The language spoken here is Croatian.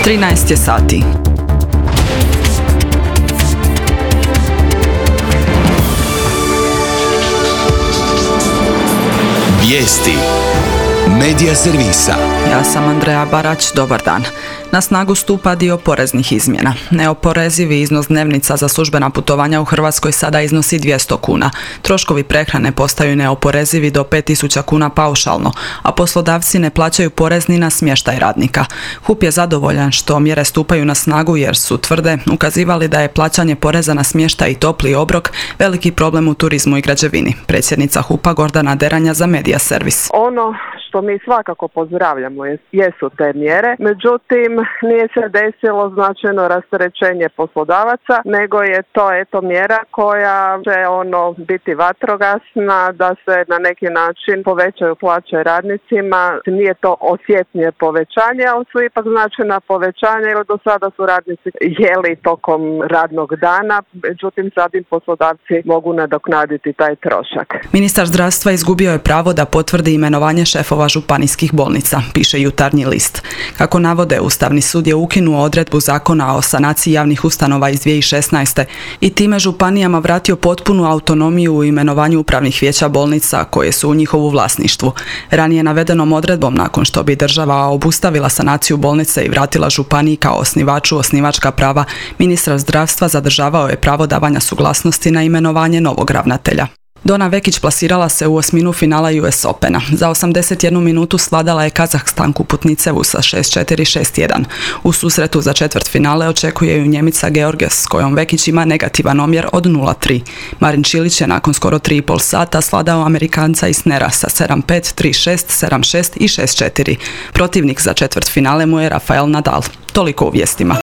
13 je sati. Vijesti Medija servisa. Ja sam Andreja Barać, dobar dan. Na snagu stupa dio poreznih izmjena. Neoporezivi iznos dnevnica za službena putovanja u Hrvatskoj sada iznosi 200 kuna. Troškovi prehrane postaju neoporezivi do 5000 kuna paušalno, a poslodavci ne plaćaju porez ni na smještaj radnika. HUP je zadovoljan što mjere stupaju na snagu jer su, tvrde, ukazivali da je plaćanje poreza na smještaj i topli obrok veliki problem u turizmu i građevini. Predsjednica HUP-a Gordana Deranja za Medija servis. Ono što mi svakako pozdravljamo jesu te mjere, međutim nije se desilo značajno rasterećenje poslodavaca, nego je to mjera koja će biti vatrogasna, da se na neki način povećaju plaće radnicima. Nije to osjetnije povećanje, ali su ipak značajna povećanja, jer do sada su radnici jeli tokom radnog dana, međutim sad im poslodavci mogu nadoknaditi taj trošak. Ministar zdravstva izgubio je pravo da potvrdi imenovanje šefova županijskih bolnica, piše Jutarnji list. Kako navode, Ustavni sud je ukinuo odredbu Zakona o sanaciji javnih ustanova iz 2016. i time županijama vratio potpunu autonomiju u imenovanju upravnih vijeća bolnica koje su u njihovu vlasništvu. Ranije navedenom odredbom, nakon što bi država obustavila sanaciju bolnice i vratila županiji kao osnivaču osnivačka prava, ministar zdravstva zadržavao je pravo davanja suglasnosti na imenovanje novog ravnatelja. Dona Vekić plasirala se u osminu finala US Opena. Za 81 minutu svladala je Kazahstanku Putnicevu sa 6-4, 6-1. U susretu za četvrtfinale očekuje ju Njemica Georges, s kojom Vekić ima negativan omjer od 0-3. Marin Čilić je nakon skoro 3,5 sata svladao Amerikanca Isnera sa 7-5, 3-6, 7-6 i 6-4. Protivnik za četvrtfinale mu je Rafael Nadal. Toliko u vijestima.